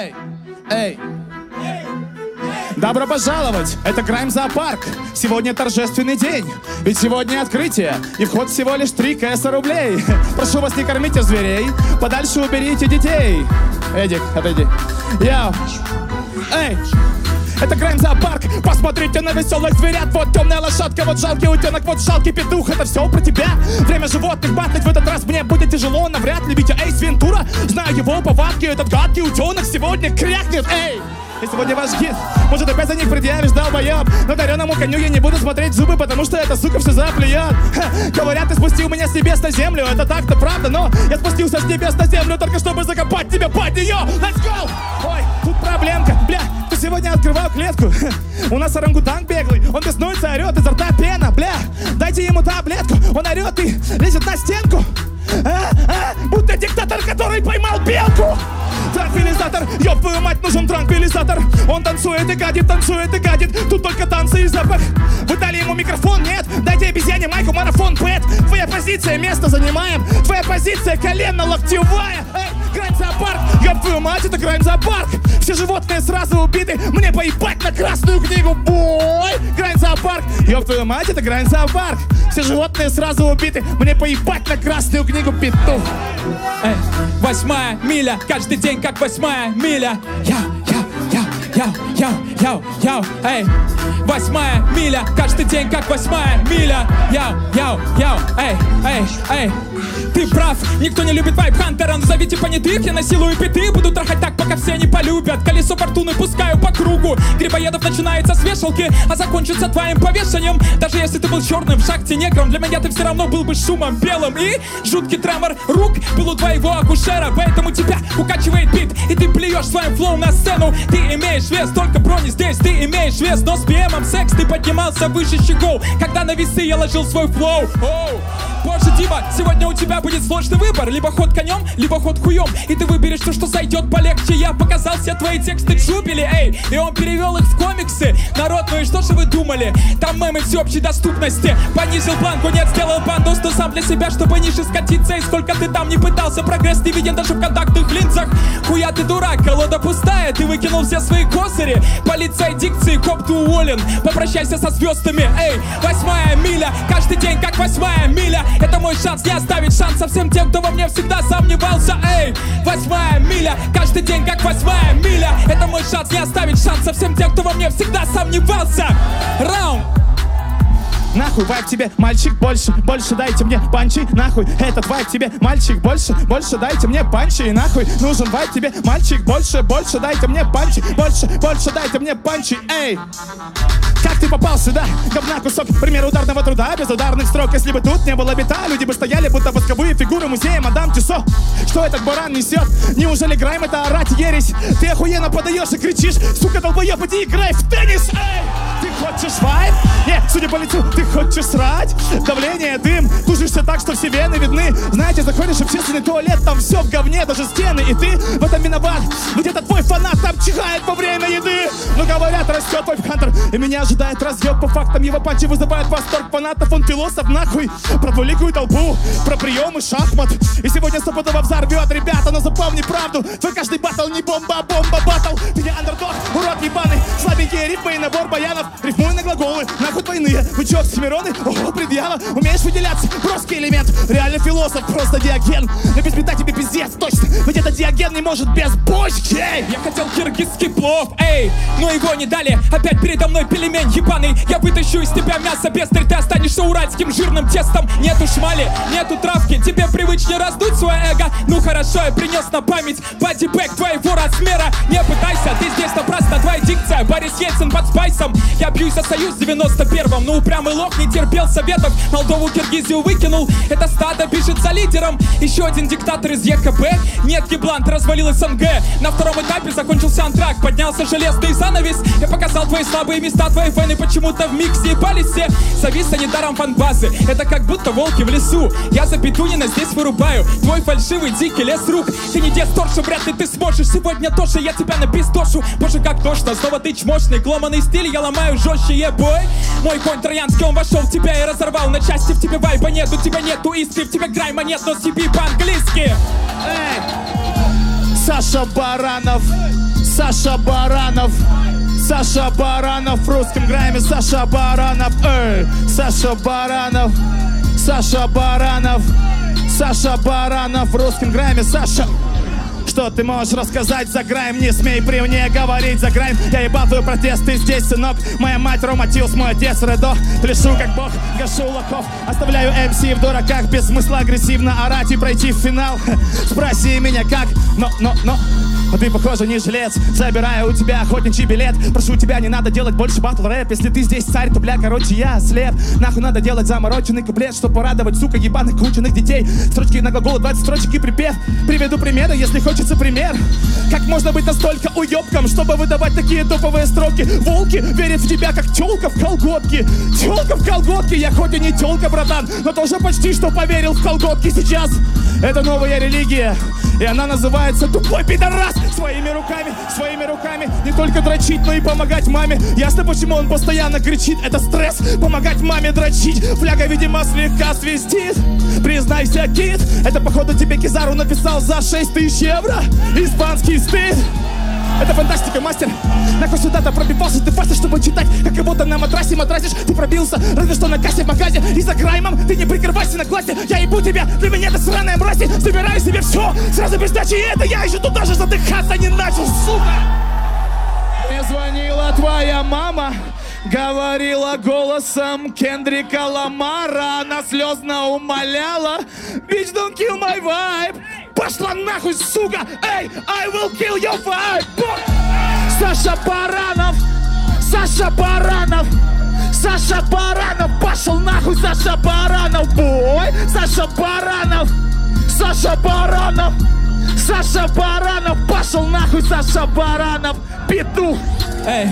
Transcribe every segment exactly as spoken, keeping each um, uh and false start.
Эй, эй. Добро пожаловать! Это Grime Зоопарк. Сегодня торжественный день. Ведь сегодня открытие. И вход всего лишь три кэса рублей. Прошу вас, не кормите зверей. Подальше уберите детей. Эдик, отойди. Яу. Эй! Это Grime Зоопарк. Посмотрите на веселых зверят. Вот темная лошадка, вот жалкий утенок, вот жалкий петух. Это все про тебя. Время животных батлить в этот раз мне будет тяжело. Навряд ли, ведь Эйс Вентура. Знаю его повадки. Этот гадкий утенок сегодня крякнет. Эй! И сегодня ваш гид, может опять за них предъявишь, долбоеб. Но дареному коню я не буду смотреть в зубы, потому что эта сука все заплюет. Ха, говорят, ты спустил меня с небес на землю. Это так-то правда, но я спустился с небес на землю только чтобы закопать тебя под нее. Let's go! Ой, тут проблемка, бля. Ты сегодня открывал клетку. У нас орангутанг беглый, он беснуется, орет, изо рта пена, бля. Дайте ему таблетку, он орет и лезет на стенку. А, а, будто диктатор, который поймал белку. Транквилизатор, ёб твою мать, нужен транквилизатор. Он танцует и гадит, танцует и гадит. Тут только танцы и запах. Вы дали ему микрофон, нет? Дайте обезьяне майку, марафон, пэт. Твоя позиция, место занимаем. Твоя позиция, колено-локтевая. Эй, Grime Зоопарк, ёб твою мать, это Grime Зоопарк. Все животные сразу убиты, мне поебать на красную книгу, бой. Grime Зоопарк, ёб твою мать, это Grime Зоопарк. Все животные сразу убиты, мне поебать на красную книгу, петух. Эй, восьмая миля, каждый день как восьмая миля. Яу, яу, яу, яу, яу, яу, яу, эй. Восьмая миля, каждый день как восьмая миля. Яу, яу, яу, эй, эй, эй. Ты прав, никто не любит вайб Хантера. Назовите понятых, я насилую питы. Буду трахать так, пока все не полюбят. Колесо фортуны пускаю по кругу. Грибоедов начинается с вешалки, а закончится твоим повешением. Даже если ты был черным в шахте негром, для меня ты все равно был бы шумом белым. И жуткий тремор рук был у твоего акушера. Поэтому тебя укачивает бит, и ты плюешь своим флоу на сцену. Ты имеешь вес, только брони здесь. Ты имеешь вес, но с би эм секс ты поднимался выше щегол, когда на весы я ложил свой флоу. Оу. Боже, Дима, сегодня у тебя будет сложный выбор. Либо ход конем, либо ход хуем. И ты выберешь то, что зайдет полегче. Я показал все твои тексты Джубили, эй. И он перевел их в комиксы. Народ, ну и что же вы думали? Там мемы всеобщей доступности. Понизил планку, нет, сделал пандус. Но сам для себя, чтобы ниже скатиться. И сколько ты там не пытался, прогресс не виден даже в контактных линзах. Хуя ты дурак, колода пустая. Ты выкинул все свои козыри. Полиция дикции, коп, ты уволен. Попрощайся со звездами, эй. Восьмая миля, каждый день как восьмая миля. Это мой шанс не оставить шанса всем тем, кто во мне всегда сомневался, эй. Восьмая миля, каждый день как восьмая миля. Это мой шанс не оставить шанса всем тем, кто во мне всегда сомневался. Раунд. Нахуй вайп тебе, мальчик, больше, больше дайте мне панчи. Нахуй этот вайп тебе, мальчик, больше, больше дайте мне панчи. И нахуй нужен вайп тебе, мальчик, больше, больше дайте мне панчи. Больше, больше дайте мне панчи, эй. Как ты попал сюда? Говна кусок, пример ударного труда. Без ударных строк, если бы тут не было бита, люди бы стояли, будто восковые фигуры музея мадам Тюссо. Что этот баран несет? Неужели Grime это орать ересь? Ты охуенно подаешь и кричишь, сука, долбоёб, иди играй в теннис, эй! Ты хочешь вайп? Нет, судя по лицу, ты хочешь срать? Давление, дым, тужишься так, что все вены видны. Знаете, заходишь в общественный туалет, там все в говне, даже стены, и ты в этом виноват. Ведь это твой фанат там чихает во время еды. Ну говорят, растет вайп Хантер, и меня ожидает разъеб. По фактам его панчи вызывают восторг фанатов. Он философ, нахуй, про двуликую толпу, про приемы шахмат. И сегодня стопудово взорвет, ребята, но запомни правду. Твой каждый батл не бомба, а бомба батл. Ты не андердог, урод ебаный. Слабенькие рифмы и набор баянов. Рифмуй на глаголы, нахуй двойные. Бычок, Семироны, ого, предъява. Умеешь выделяться, броский элемент. Реально философ, просто диоген. Но без бита тебе пиздец, точно. Ведь этот диоген не может без бочки. Я хотел киргизский плов, эй, но его не дали. Опять передо мной пельмень ебаный. Я вытащу из тебя мясо, пестрый. Ты останешься уральским жирным тестом. Нету шмали, нету травки. Тебе привычнее раздуть свое эго. Ну хорошо, я принес на память бодибэк твоего размера. Не пытайся, ты здесь напрасно. Твоя дикция, Борис Ельцин под спайсом. Я бьюсь за союз в девяносто первом. Ну упрямый лох не терпел советов. Молдову, Киргизию выкинул. Это стадо бежит за лидером. Еще один диктатор из ЕКБ. Нет, еблан, ты развалил СНГ. На втором этапе закончился антракт. Поднялся железный занавес. Я показал твои слабые места. Твои фэны почему-то в миксе ебались все. Завис недаром фан-базы. Это как будто волки в лесу. Я за Петунина здесь вырубаю. Твой фальшивый дикий лес рук. Ты не десторшу, вряд ли ты сможешь. Сегодня тоже я тебя напистошу. Боже, как тошно, снова ты чмошный. Гломанный стиль я ломаю жестче, ебой. Мой конь троянский, он вошел в тебя и разорвал на части. В тебе вайба нету, тебя нету искры. В тебе грайма нет, но си би по-английски. Эй! Саша Баранов, Саша Баранов, Саша Баранов в русском грайме, Саша Баранов, эй, Саша Баранов, Саша Баранов, Саша Баранов в русском грайме, Саша. Что ты можешь рассказать за грайм? Не смей при мне говорить за грайм. Я ебал твой протест, ты здесь, сынок. Моя мать Рома Тилс, мой отец Редо. Пляшу как бог, гашу лохов. Оставляю эм си в дураках. Без смысла агрессивно орать и пройти в финал. Спроси меня как, но, но, но а ты, похоже, не жилец. Забираю у тебя охотничий билет. Прошу тебя, не надо делать больше батл рэп. Если ты здесь царь, то, бля, короче, я слеп. Нахуй надо делать замороченный куплет, чтобы порадовать, сука, ебаных кученных детей. Строчки на глаголы, двадцать строчек и припев. Приведу примеры, если хочется пример. Как можно быть настолько уёбком, чтобы выдавать такие топовые строки? Волки верят в тебя, как тёлка в колготки. Тёлка в колготки, я хоть и не тёлка, братан, но тоже почти что поверил в колготки сейчас. Это новая религия, и она называется «Тупой пидорас». Своими руками, своими руками не только дрочить, но и помогать маме. Ясно, почему он постоянно кричит, это стресс. Помогать маме дрочить, фляга, видимо, слегка свистит. Признайся, кит, это походу тебе Кизару написал за шесть тысяч евро. Испанский стыд. Это фантастика, мастер. Нахуй сюда-то пробивался ты фастер, чтобы читать, как кого-то на матрасе матрасишь. Ты пробился, разве что на кассе в магазе. И за граймом ты не прикрывайся на классе. Я ебу тебя, для меня это сраная мразь. Забираю себе все, сразу без дачи. И это я еще тут даже задыхаться не начал, сука. Мне звонила твоя мама, говорила голосом Кендрика Ламара. Она слезно умоляла: bitch, don't kill my vibe. Пошла нахуй, сука! Эй, I will kill your vibe! Саша Баранов! Саша Баранов! Саша Баранов! Пошел нахуй, Саша Баранов! Бой! Саша Баранов! Саша Баранов! Саша Баранов! Пошел нахуй, Саша Баранов! Петух! Эй!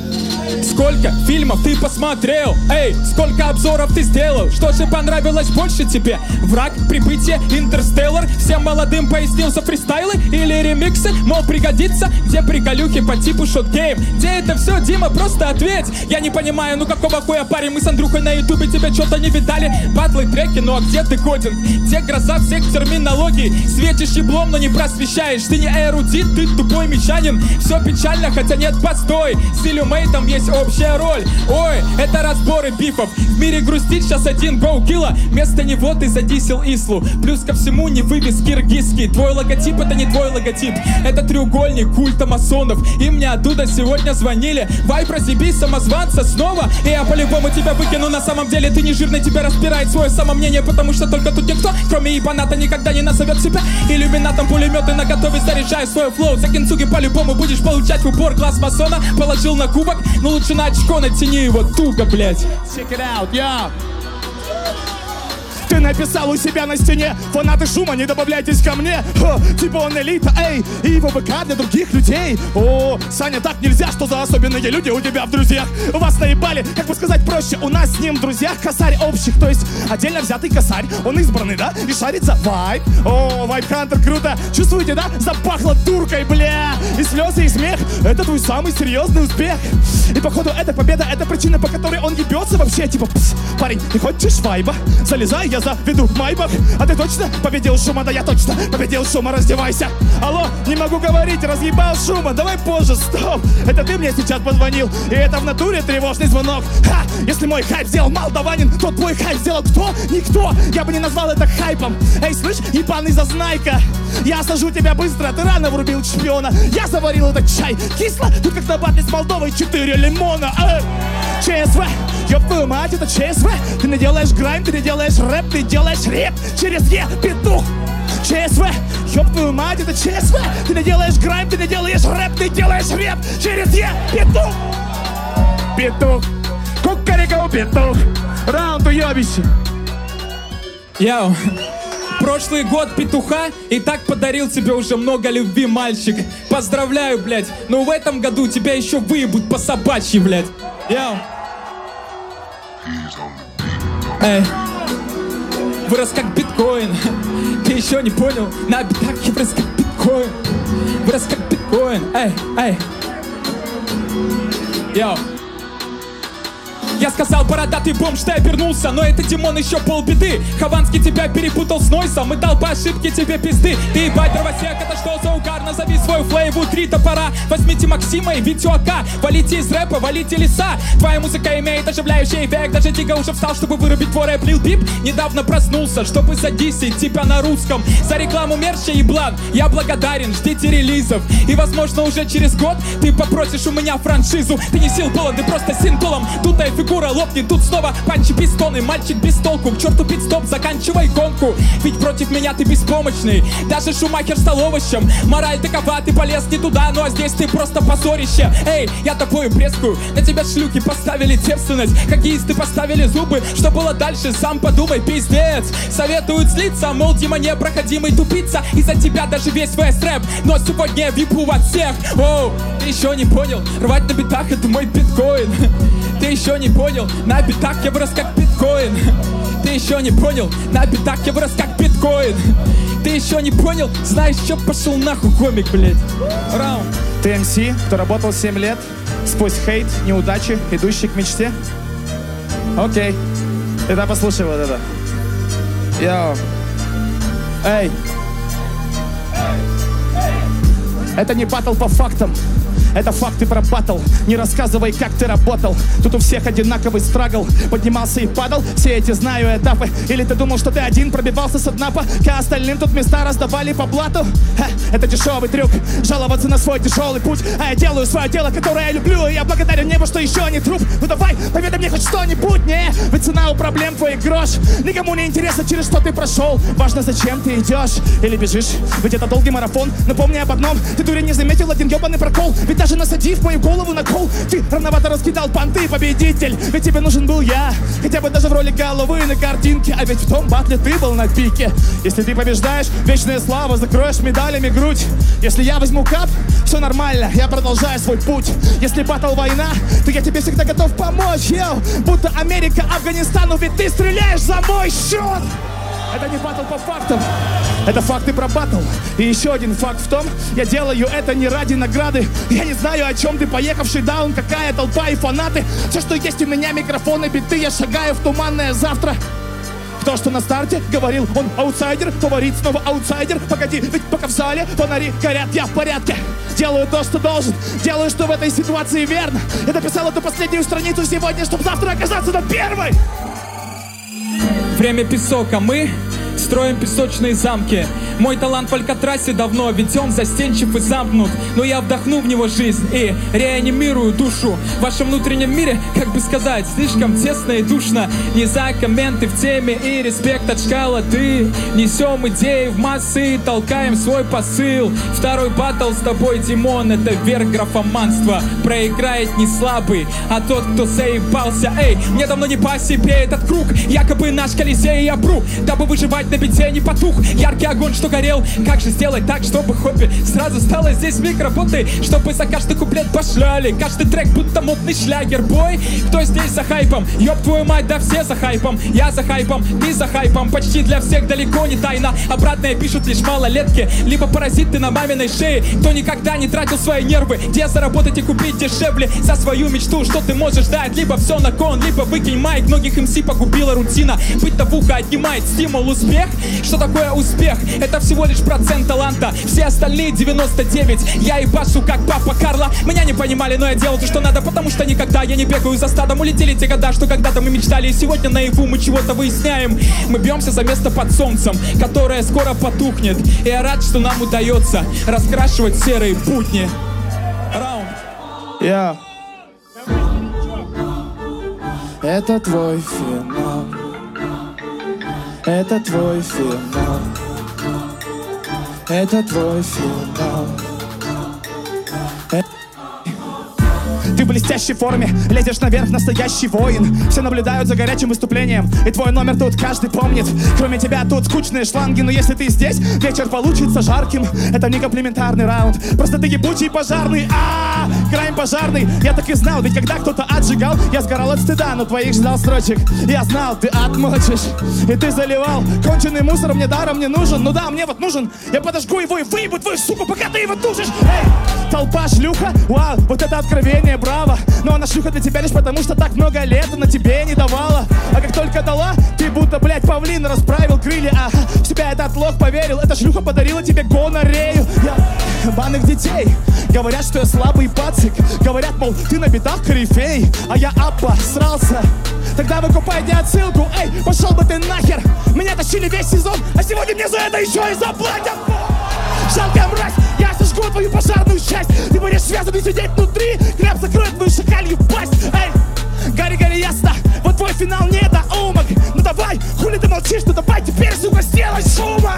Сколько фильмов ты посмотрел? Эй, сколько обзоров ты сделал? Что же понравилось больше тебе? Враг, Прибытие, Интерстеллар? Всем молодым пояснился фристайлы или ремиксы? Мол, пригодится? Где приколюхи по типу шотгейм? Где это все, Дима? Просто ответь! Я не понимаю, ну какого хуя, парень? Мы с Андрюхой на ютубе тебя что-то не видали. Батлы, треки, ну а где ты кодинг? Где гроза всех терминологий? Светишь еблом, но не просвещаешь. Ты не эрудит, ты тупой мещанин. Все печально, хотя нет, постой. С Иллюмейтом есть общая роль. Ой, это разборы бифов. В мире грустит сейчас один гоу-килла. Вместо него ты задисел Ислу. Плюс ко всему не вывез киргизский. Твой логотип — это не твой логотип. Это треугольник культа масонов. И мне оттуда сегодня звонили. Вайп, разъеби самозванца снова. И я по-любому тебя выкину. На самом деле ты не жирный, тебя распирает свое самомнение. Потому что только тут никто, кроме ебаната, никогда не назовет себя иллюминатом. Пулеметы наготове, заряжаю свой флоу. За кинцуги по-любому будешь получать в упор. Глаз масона положил на кубок. Ну лучше на очко натяни его туго, блять. Check it out, yeah. Ты написал у себя на стене: фанаты шума, не добавляйтесь ко мне. О, типа он элита, эй, и его ВК для других людей. О, Саня, так нельзя, что за особенные люди у тебя в друзьях. Вас наебали, как бы сказать проще, у нас с ним в друзьях косарь общих. То есть отдельно взятый косарь, он избранный, да, и шарит за вайб. О, вайб-хантер, круто, чувствуете, да, запахло туркой, бля. И слезы, и смех, это твой самый серьезный успех. И походу эта победа, это причина, по которой он ебется вообще. Типа, пс, парень, не хочешь вайба? Залезай, я заведу в майбах. А ты точно победил шума? Да я точно победил шума, раздевайся. Алло, не могу говорить, разъебал шума. Давай позже, стоп. Это ты мне сейчас позвонил, и это в натуре тревожный звонок. Ха, если мой хайп сделал молдаванин, то твой хайп сделал кто? Никто. Я бы не назвал это хайпом. Эй, слышь, ебаный зазнайка, я сажу тебя быстро, ты рано врубил чемпиона. Я заварил этот чай, кисло, тут как на батле с Молдовой, четыре лимона. Эй, ЧСВ, ёб твою мать, это ЧСВ. Ты не делаешь грайм, ты не делаешь рэп, ты делаешь рэп через Е, петух. ЧСВ, ёб твою мать, это ЧСВ. Ты не делаешь грайм, ты не делаешь рэп, ты делаешь рэп через Е, петух. Петух, кукареку, петух. Раунд уёбище. Йоу. Прошлый год петуха и так подарил тебе уже много любви, мальчик. Поздравляю, блядь. Но в этом году тебя еще выебут по собачьи, блядь. Йоу. Эй. Вырос как биткоин. Ты еще не понял? На битах я вырос как биткоин. Вырос как биткоин. Эй, эй. Йоу. Я Я сказал, бородатый бомж, ты обернулся, но это Димон еще полбеды. Хованский тебя перепутал с Нойсом и дал по ошибке тебе пизды. Ты ебать, дровосек, это что за угар? Назови свою флейву, три топора. Возьмите Максима и Витю АК. Валите из рэпа, валите леса. Твоя музыка имеет оживляющий эффект. Даже Дига уже встал, чтобы вырубить твой рэп. Лил Пип недавно проснулся, чтобы задисить тебя на русском. За рекламу мерча и блан я благодарен, ждите релизов. И возможно уже через год ты попросишь у меня франшизу. Ты не сил было, ты просто синтулом. Тутая фигура лопнет, тут снова панчи пистоны. Мальчик без толку, к черту пит-стоп, заканчивай гонку. Ведь против меня ты беспомощный. Даже Шумахер стал овощем. Мораль такова, ты полез не туда, ну а здесь ты просто позорище. Эй, я тобою прескую, на тебя шлюхи поставили девственность. Хоккеисты поставили зубы, что было дальше, сам подумай, пиздец. Советуют слиться, мол, Дима непроходимый тупица. Из-за тебя даже весь весь рэп, но сегодня я випу от всех. Оу, ты еще не понял, рвать на битах это мой биткоин. Ты еще не понял, на битах я вырос как биткоин. Ты еще не понял, на битах я вырос как биткоин. Ты еще не понял, знаешь, что пошел нахуй комик, блядь. Раунд. Ты эм си, кто работал семь лет, сквозь хейт, неудачи, идущий к мечте. Окей, тогда послушай вот это. Йоу. Эй. Это не баттл по фактам. Это факты про баттл. Не рассказывай, как ты работал. Тут у всех одинаковый страгл. Поднимался и падал, все эти знаю этапы. Или ты думал, что ты один пробивался с дна, пока остальным тут места раздавали по блату? Ха, это дешевый трюк, жаловаться на свой тяжелый путь. А я делаю свое дело, которое я люблю. И я благодарен небу, что еще не труп. Ну давай, поведай мне хоть что-нибудь. Не, ведь цена у проблем твой грош. Никому не интересно, через что ты прошел. Важно, зачем ты идешь или бежишь. Ведь это долгий марафон. Но помни об одном, ты, дурень, не заметил один ебаный прокол. Ведь даже насадив мою голову на кол, ты рановато раскидал понты, победитель. Ведь тебе нужен был я, хотя бы даже в роли головы на картинке. А ведь в том батле ты был на пике. Если ты побеждаешь, вечная слава, закроешь медалями грудь. Если я возьму кап, все нормально, я продолжаю свой путь. Если батл война, то я тебе всегда готов помочь. Йоу, будто Америка Афганистану, ведь ты стреляешь за мой счет. Это не баттл по фактам, это факты про баттл. И еще один факт в том, я делаю это не ради награды. Я не знаю, о чем ты, поехавший даун, какая толпа и фанаты. Все, что есть у меня, микрофоны, биты, я шагаю в туманное завтра. Кто что на старте говорил, он аутсайдер, фаворит, снова аутсайдер. Погоди, ведь пока в зале фонари горят, я в порядке. Делаю то, что должен, делаю, что в этой ситуации верно. Я дописал эту последнюю страницу сегодня, чтобы завтра оказаться на первой. Время песок, а мы строим песочные замки. Мой талант в Алькатрасе давно, ведь он застенчив и замкнут. Но я вдохну в него жизнь и реанимирую душу. В вашем внутреннем мире, как бы сказать, слишком тесно и душно. Не за комменты в теме и респект от шкалоты. Несем идеи в массы, толкаем свой посыл. Второй баттл с тобой, Димон, это верх графоманства. Проиграет не слабый, а тот, кто заебался. Эй, мне давно не по себе этот круг. Якобы наш Колизей я пру, дабы выживать на бите не потух. Яркий огонь, что горел. Как же сделать так, чтобы хобби сразу стало здесь микроботы, чтобы за каждый куплет пошляли. Каждый трек будто модный шлягер. Бой, кто здесь за хайпом? Ёб твою мать, да все за хайпом. Я за хайпом, ты за хайпом. Почти для всех далеко не тайна. Обратное пишут лишь малолетки, либо паразиты на маминой шее. Кто никогда не тратил свои нервы, где заработать и купить дешевле. За свою мечту, что ты можешь дать? Либо все на кон, либо выкинь майк. Многих эм си погубила рутина. Быть тавуха отнимает стимул. Успех? Что такое успех? Это всего лишь процент таланта. Все остальные девяносто девять. Я ебашу как папа Карло. Меня не понимали, но я делал то, что надо. Потому что никогда я не бегаю за стадом. Улетели те года, что когда-то мы мечтали. И сегодня наяву мы чего-то выясняем. Мы бьемся за место под солнцем, которое скоро потухнет. И я рад, что нам удается раскрашивать серые будни. Раунд. Yeah. Это твой финал. Это твой финал. Это твой финал. Ты в блестящей форме, лезешь наверх, настоящий воин. Все наблюдают за горячим выступлением, и твой номер тут каждый помнит. Кроме тебя тут скучные шланги, но если ты здесь, вечер получится жарким. Это не комплиментарный раунд, просто ты ебучий пожарный. А, крайм пожарный, я так и знал. Ведь когда кто-то отжигал, я сгорал от стыда, но твоих ждал строчек. Я знал, ты отмочишь, и ты заливал. Конченый мусор мне даром не нужен. Ну да, мне вот нужен. Я подожгу его и выебу твою суку, пока ты его тушишь. Эй! Толпа шлюха, вау, вот это откровение, браво. Но она шлюха для тебя лишь потому, что так много лет она тебе не давала. А как только дала, ты будто, блядь, павлин расправил крылья. Ага, в себя этот лох поверил, эта шлюха подарила тебе гонорею. Я банных детей говорят, что я слабый пацик. Говорят, мол, ты на битах корифей, а я обосрался. Тогда выкупайте отсылку, эй, пошел бы ты нахер. Меня тащили весь сезон, а сегодня мне за это еще и заплатят. Жалкая мразь, я сожгу твою пожарную часть. Ты будешь связанный сидеть внутри, хлеб закроет твою шакалью пасть. Эй, гори, гори, ясно, вот твой финал не до умок. Ну давай, хули ты молчишь, ну давай теперь, сука, сделай шума.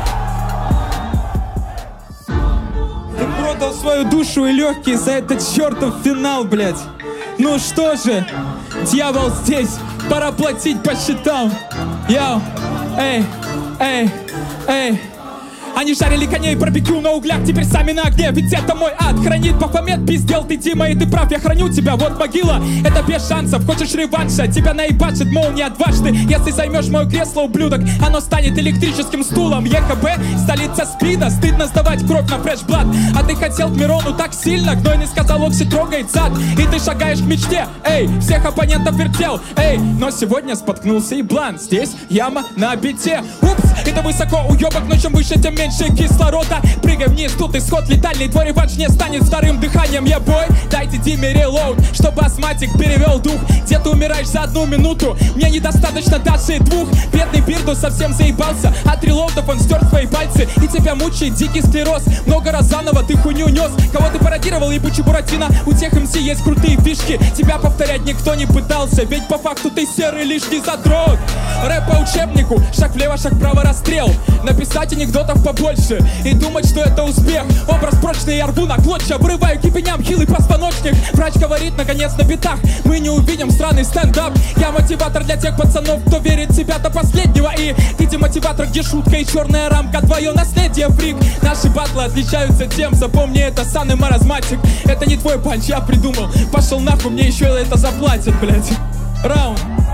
Ты продал свою душу и легкие за этот чертов финал, блядь. Ну что же, дьявол здесь, пора платить по счетам. Йоу, эй, эй, эй. Они жарили коней, барбекю на углях, теперь сами на огне. Ведь это мой ад, хранит Бафомет, пиздел ты, Дима, и ты прав. Я храню тебя, вот могила, это без шансов. Хочешь реванша, тебя наебачит молния дважды. Если займешь мое кресло, ублюдок, оно станет электрическим стулом. ЕКБ, столица спида, стыдно сдавать кровь на фрешблат. А ты хотел к Мирону так сильно, гнойный сказал, Окси трогает зад. И ты шагаешь к мечте, эй, всех оппонентов вертел, эй. Но сегодня споткнулся и блан, здесь яма на бите. Упс, это высоко, уебок, но чем выше, тем меньше кислорода. Прыгай вниз, тут исход летальный. Твой реванш не станет вторым дыханием. Я бой, дайте Диме релоуд, чтобы астматик перевел дух. Где ты умираешь за одну минуту, мне недостаточно даже двух. Бедный Бирду совсем заебался, от релоудов он стер свои пальцы. И тебя мучает дикий склероз. Много раз заново ты хуйню нес. Кого ты пародировал, ебучий Буратино? У тех эм си есть крутые фишки, тебя повторять никто не пытался. Ведь по факту ты серый лишний задрот. Рэп по учебнику, шаг влево, шаг вправо, расстрел. Написать анекдотов побольше и думать, что это успех. Образ прочный, я рву на клочья, обрываю кипеням хилый позвоночник. Врач говорит, наконец, на битах мы не увидим странный стендап. Я мотиватор для тех пацанов, кто верит в себя до последнего. И ты демотиватор, где шутка и черная рамка, твое наследие, фрик. Наши батлы отличаются тем, запомни это, сан и маразматик. Это не твой панч, я придумал. Пошел нахуй, мне еще это заплатят, блядь. Раунд.